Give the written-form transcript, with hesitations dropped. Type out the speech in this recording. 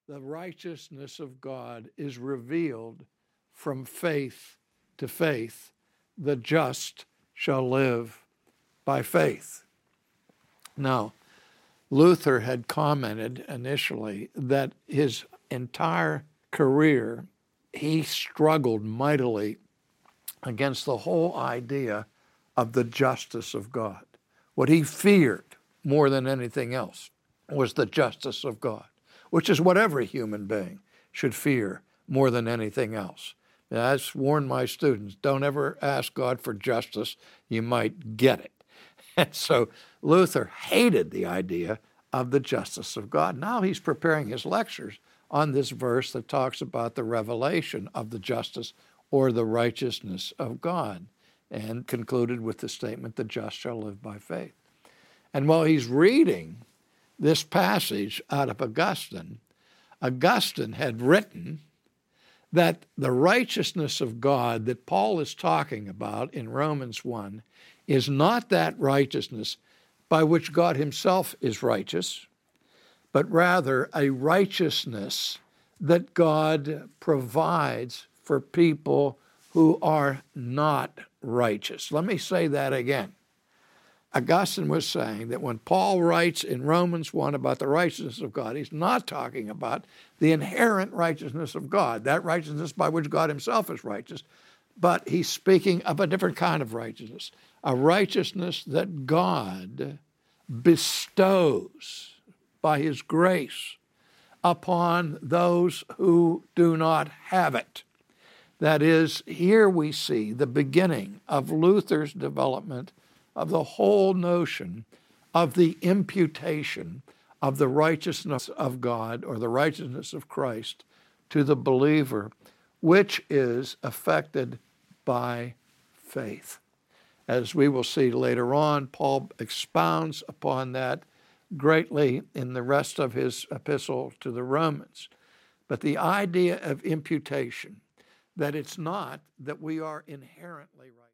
the righteousness of God is revealed from faith to faith. The just shall live by faith. Now, Luther had commented initially that his entire career, he struggled mightily against the whole idea of the justice of God. What he feared more than anything else was the justice of God, which is what every human being should fear more than anything else. Now, I've warned my students, don't ever ask God for justice. You might get it. And so Luther hated the idea of the justice of God. Now he's preparing his lectures on this verse that talks about the revelation of the justice or the righteousness of God, and concluded with the statement, the just shall live by faith. And while he's reading this passage out of Augustine, Augustine had written that the righteousness of God that Paul is talking about in Romans 1 is not that righteousness by which God himself is righteous, but rather a righteousness that God provides for people who are not righteous. Let me say that again. Augustine was saying that when Paul writes in Romans 1 about the righteousness of God, he's not talking about the inherent righteousness of God, that righteousness by which God himself is righteous, but he's speaking of a different kind of righteousness, a righteousness that God bestows by his grace upon those who do not have it. That is, here we see the beginning of Luther's development of the whole notion of the imputation of the righteousness of God or the righteousness of Christ to the believer, which is affected by faith. As we will see later on, Paul expounds upon that greatly in the rest of his epistle to the Romans. But the idea of imputation, that it's not that we are inherently right.